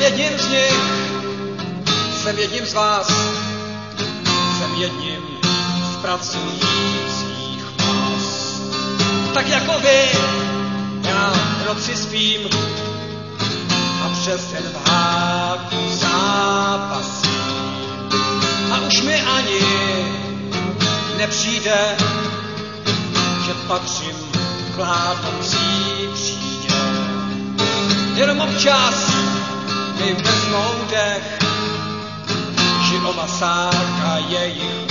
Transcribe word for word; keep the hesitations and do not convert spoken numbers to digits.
Jsem jedním z nich, jsem jedním z vás, jsem jedním z pracujících vás. Tak jako vy, já v noci spím a přes den v háku zápasím. A už mi ani nepřijde, že patřím k vládnoucí třídě. Jenom občas mi vezmou dech, že o masáka jejich